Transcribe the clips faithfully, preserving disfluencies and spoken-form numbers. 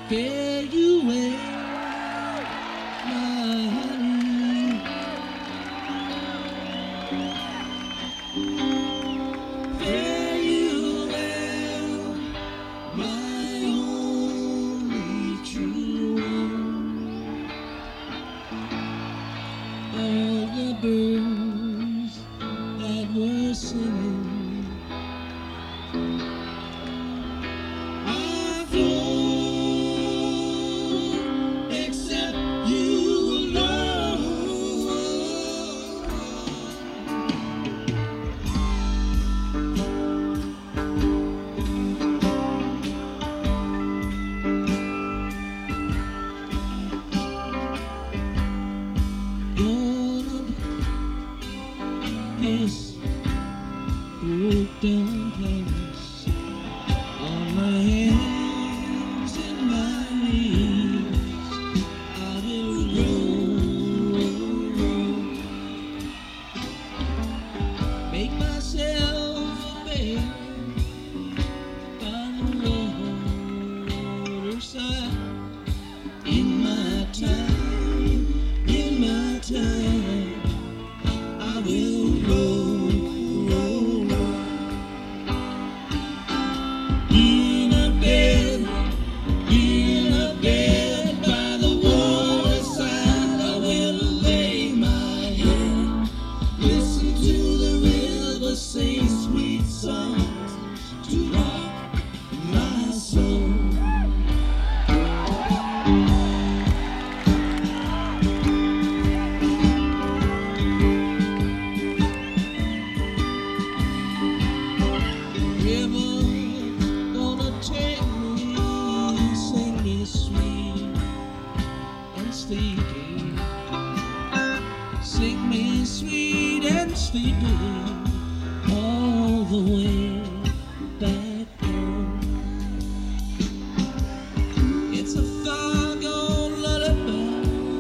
Fare you well, my honey. Fare you well, my only true one. All the birds that were singing this broke down place on my hands and my knees. I will roll, roll, roll. Make myself a bed by the waterside. In my time, in my time, I will roll, roll, roll. In a bed, in a bed by the waterside, I will lay my head, listen to the river sing sweet songs to rock my soul. Sleepy, sing me sweet and sleepy all the way back home. It's a far-gone lullaby,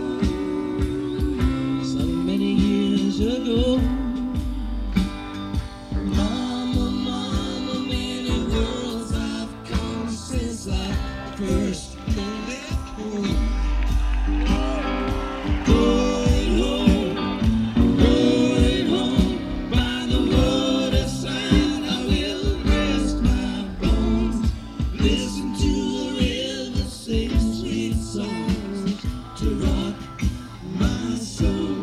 so many years ago. Mama, mama, many worlds I've come since I first left home. Going home, going home, by the waterside I will rest my bones, listen to the river sing sweet songs to rock my soul.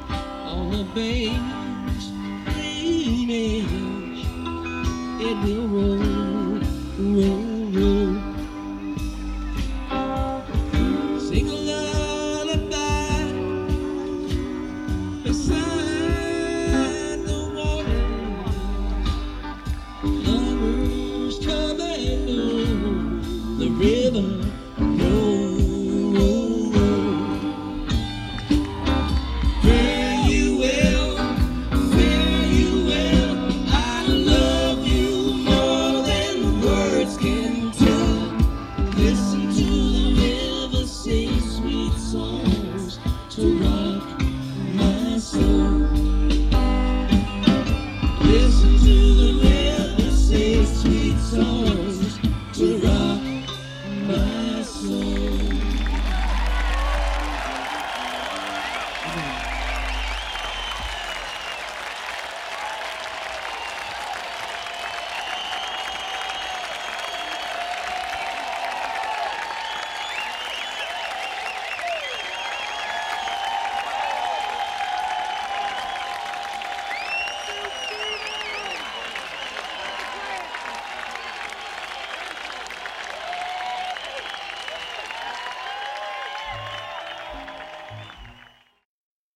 On the beige, green age, it will